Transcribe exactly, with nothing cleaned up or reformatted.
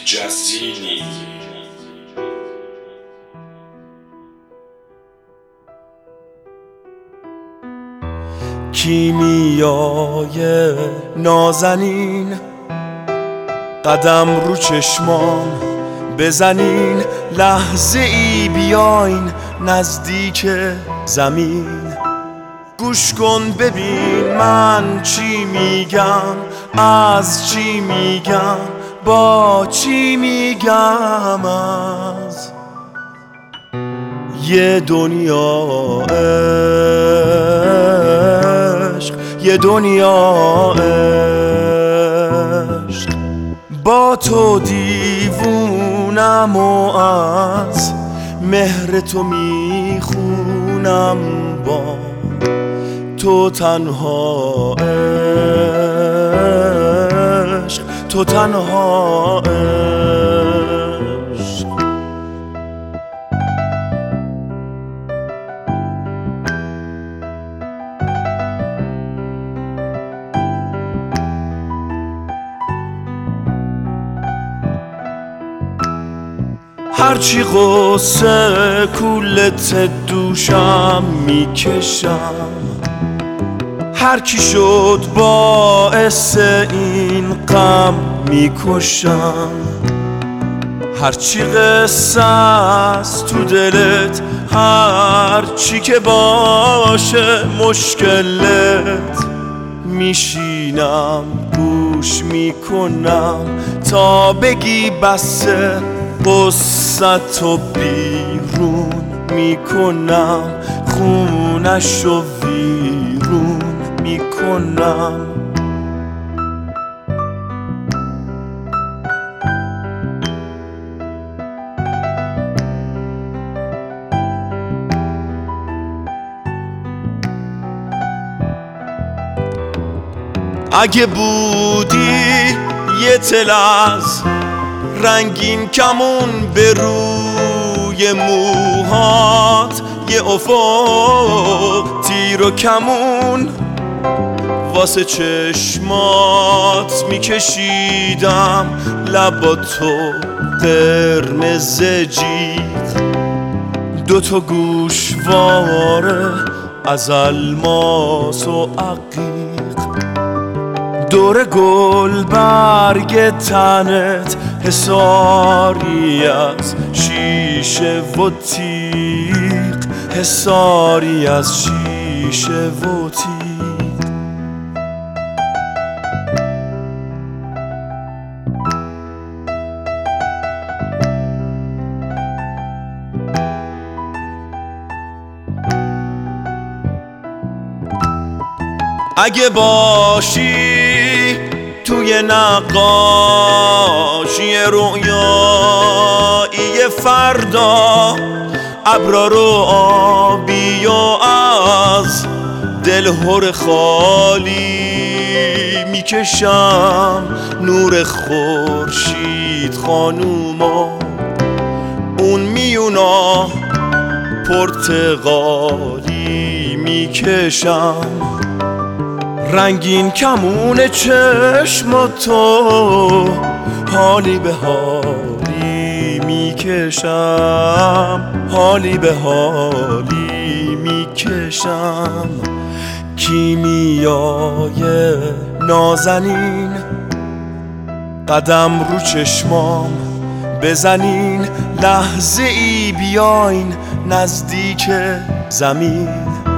جسینی. کیمیای نازنین قدم رو چشمام بزنین، لحظه ای بیاین نزدیک زمین. گوش کن ببین من چی میگم، از چی میگم، با چی میگم. از یه دنیا عشق، یه دنیا عشق، با تو دیوونم و از مهر تو میخونم، با تو تنها عشق، تو تنها عشق. هرچی غصه کولت دوشم میکشم، هر کی شد باعث این غم میکشم. هرچی قصه است تو دلت، هرچی که باشه مشکلت، میشینم گوش میکنم تا بگی بسه. قصتو بیرون میکنم، خونشو ویرون میکنم. اگه بودی یه تل از رنگین کمون به روی موهات، یه افق تیر و کمون واسه چشمات میکشیدم، لباتو قرمز جیغ، دوتا گوشواره از الماس و عقیق، دور گل برگ تنت حصاری از شیشه و تیغ، حصاری از شیشه و تیغ. اگه باشی توی نقاشی رویایی فردا، ابرا رو آبی و از دل هر خالی میکشم، نور خورشید خانوما اون میونا پرتقالی میکشم، رنگین کمون چشماتو حالی به حالی میکشم، حالی به حالی میکشم. کیمیای نازنین قدم رو چشمام بزنین، لحظه ای بیاین نزدیک زمین.